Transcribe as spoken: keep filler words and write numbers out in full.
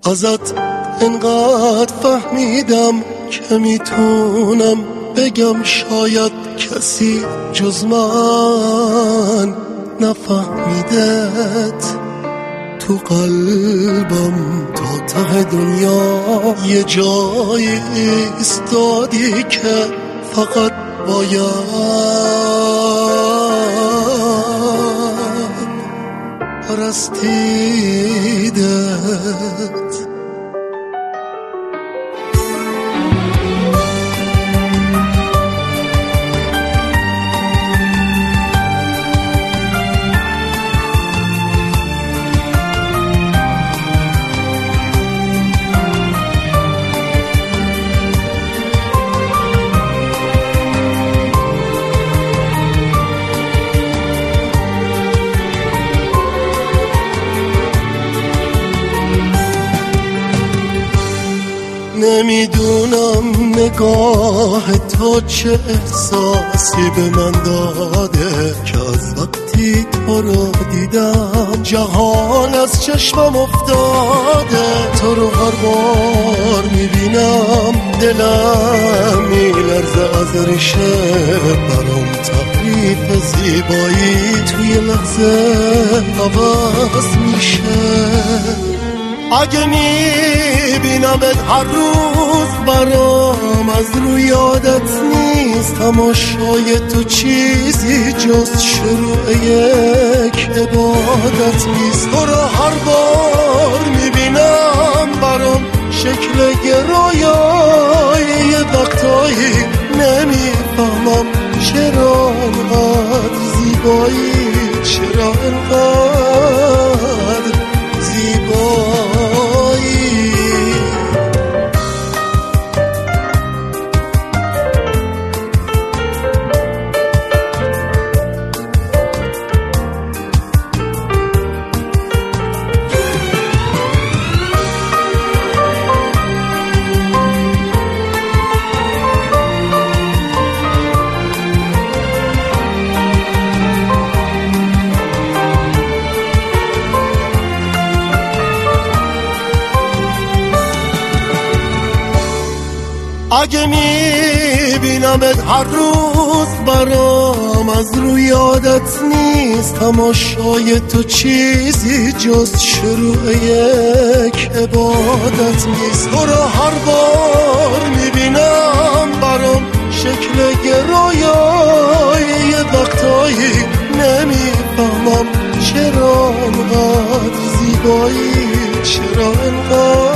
ازت انقدر فهمیدم که میتونم بگم شاید کسی جز من نفهمیدت. تو قلبم تا ته دنیا یه جایی ایستادی که فقط باید پرستیدت. نمیدونم نگاه تو چه احساسی به من داده که از وقتی تو رو دیدم جهان از چشمم افتاده. تو رو هر بار میبینم دلم میلرزه از ریشه، برام تعریف زیبایی توی لحظه عوض میشه. اگه میبینمت هر روز برام از روی یادت نیست، تماشای تو چیزی جز شروع یک عبادت نیست. تو رو هر بار میبینم برام شکل گرایای یه وقتایی نمیفهمم چرا انقدر زیبایی، چرا انقدر زیبایی. اگه میبینمت هر روز برام از روی یادت نیست، تماشای تو چیزی جز شروع یک عبادت نیست. تو رو هر بار میبینم برام شکل گرایای یه وقتایی نمیفهمم چرا انقدر زیبایی، چرا انقدر